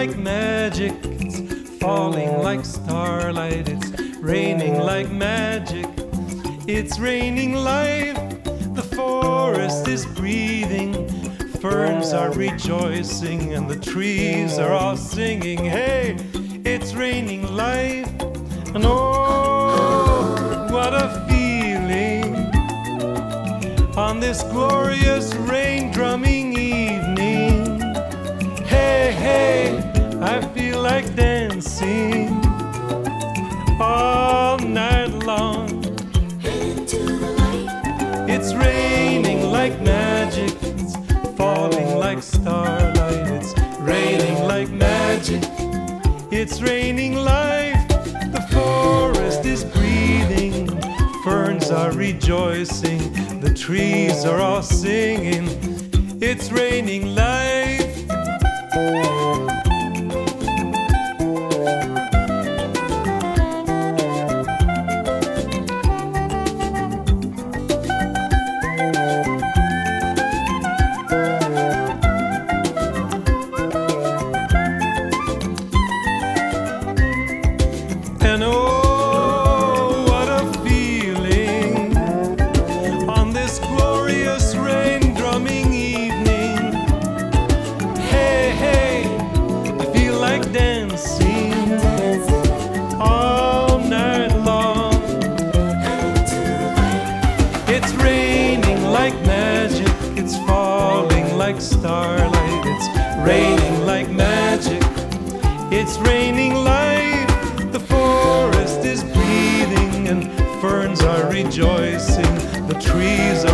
like magic, it's falling like starlight, it's raining like magic, it's raining life. The forest is breathing, ferns are rejoicing, and the trees are all singing. Hey, it's raining life. And oh, what a feeling on this glorious rain drumming evening. Hey, hey, I feel like dancing all night long. Into the light. It's raining like magic, it's falling like starlight, it's raining like magic, it's raining life. The forest is breathing, ferns are rejoicing, the trees are all singing. It's raining life. And oh, what a feeling on this glorious rain drumming evening. Hey, hey, I feel like dancing all night long. It's raining like magic, it's falling like starlight, it's raining like magic, it's raining life. The forest is breathing and ferns are rejoicing, the trees